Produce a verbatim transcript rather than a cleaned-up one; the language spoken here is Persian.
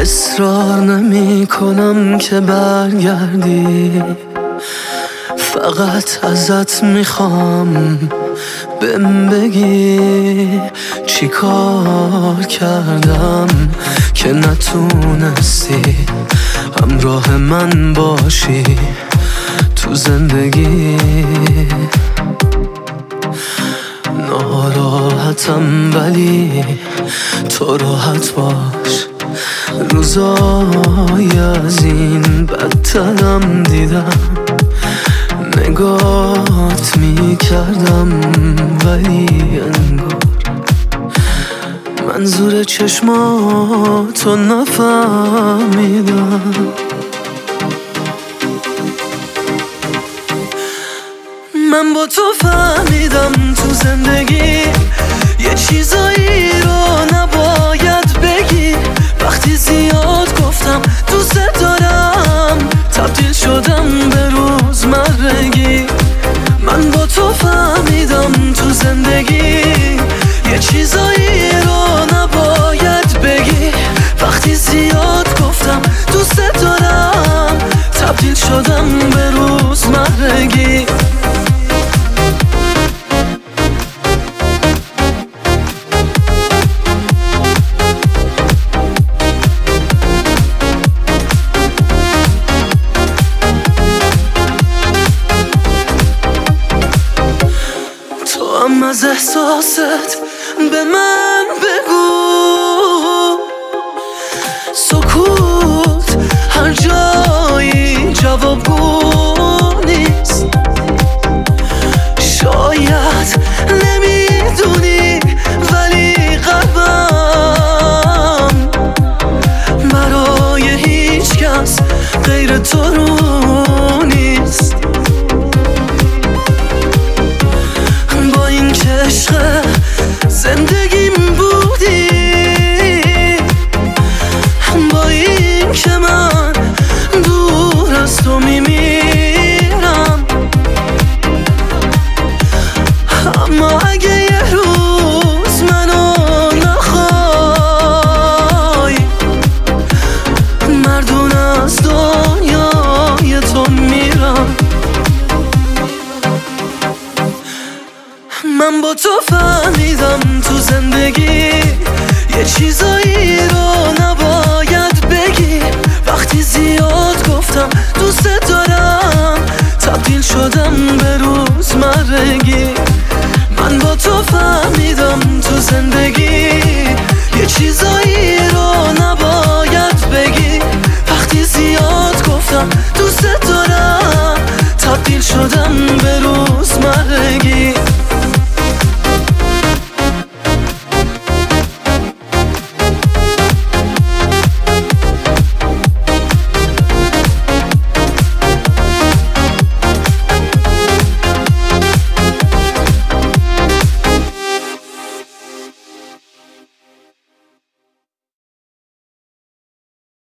اصرار نمی کنم که برگردی، فقط ازت میخوام بهم بگی چی کار کردم که نتونستی همراه من باشی تو زندگی. ناراحتم ولی تو راحت باش، روزای از این بدترم دیدم، نگات میکردم ولی انگار منظور چشماتو نفهمیدم. من با تو فهمیدم تو زندگی یه چیزایی رو نباید بگی، وقتی زیاد گفتم دوست دارم تبدیل شدم به روزمرگی. من با تو فهمیدم تو زندگی یه چیزایی رو نباید بگی، وقتی زیاد گفتم دوست دارم تبدیل شدم به روزمرگی. از احساست به من بگو، سکوت هر جایی جوابگو نیست. شاید نمیدونی ولی قلبم برای هیچ کس غیر تو رو نیست. عشق زندگیم بودی، با این که من دور از تو میمیرم، اما اگه یه روز منو نخوای مردون از دنیای تو میرم. من با تو فهمیدم تو زندگی یه چیزایی رو